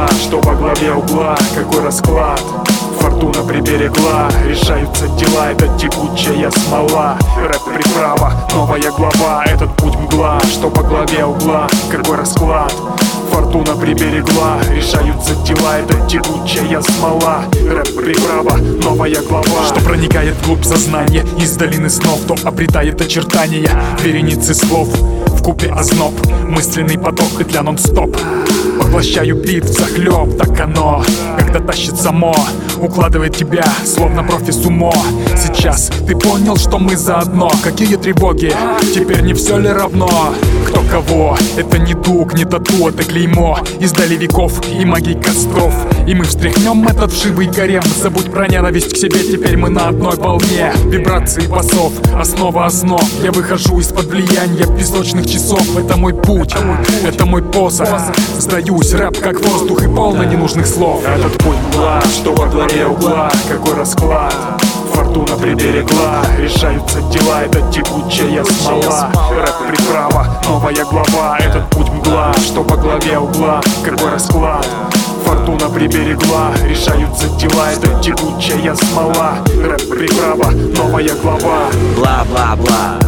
что во главе угла, какой расклад. Фортуна приберегла, решаются дела, это текучая смола. Рэп-приправа, новая глава, этот путь мгла, что во главе угла, какой расклад. Фортуна приберегла, решаются дела, это текучая смола. Рэп-приправа, новая глава, что проникает вглубь сознания, из долины снов, то обретает очертания вереницы слов. Вкупе озноб, мысленный поток и для нон-стоп. Поглощаю бит взахлеб, так оно, когда тащит само, укладывает тебя, словно профи сумо. Сейчас ты понял, что мы заодно. Какие тревоги, теперь не все ли равно? Кто кого, это не дуг, не тату, это клеймо из дали веков и магий костров. И мы встряхнем этот вшивый гарем. Забудь про ненависть к себе, теперь мы на одной волне. Вибрации басов, основа основ. Я выхожу из-под влияния песочных часов. Это мой путь, это мой посох. Сдаюсь, рэп как воздух и полно ненужных слов. Этот путь мгла, что во главе угла, какой расклад. Фортуна приберегла, решаются дела, это текучая смола. Рэп-приправа, новая глава, этот путь мгла, что во главе угла, какой расклад. Фортуна приберегла, решаются дела, это текучая смола. Рэп-приправа, новая глава. Бла-бла-бла.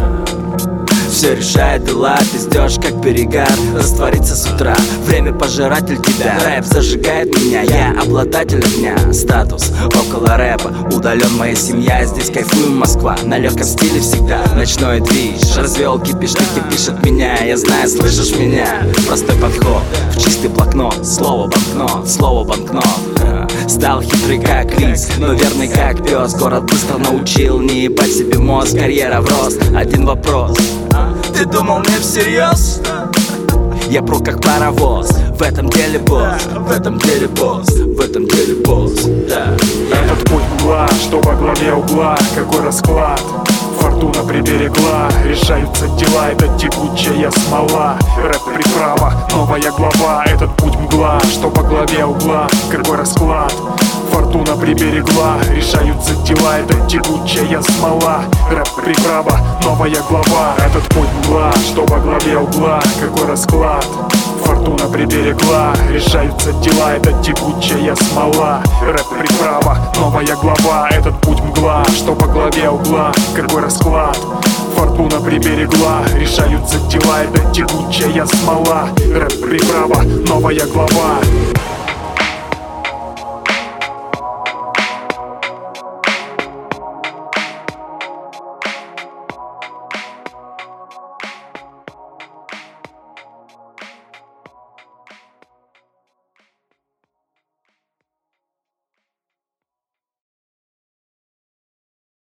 Все решает дела, ты ждешь как перегар. Растворится с утра, время пожиратель тебя. Рэп зажигает меня, я обладатель огня. Статус около рэпа, удален моя семья. Здесь кайфуем Москва, на легком стиле всегда. Ночной движ, развел кипиш, ты кипишь от меня. Я знаю, слышишь меня, простой подход в чистый блокнот. Слово банкнот, слово банкнот. Стал хитрый как лис, но верный как пес. Город быстро научил не ебать себе мозг. Карьера в рост, один вопрос: ты думал мне всерьез? Я пру как паровоз, в этом деле босс, в этом деле босс, в этом деле босс, да. Этот путь мгла, что во главе угла, какой расклад. Фортуна приберегла, решаются дела, это текучая смола. Рэп-приправа, новая глава, этот путь мгла, что во главе угла, какой расклад. Фортуна приберегла, решаются дела, это текучая смола. Рэп-приправа, новая глава, этот путь мгла, что во главе угла, какой расклад. Фортуна приберегла, решаются дела, это текучая смола. Рэп-приправа, новая глава, этот путь мгла, что во главе угла, какой расклад. Фортуна приберегла, решаются дела, это текучая смола. Рэп-приправа, новая глава.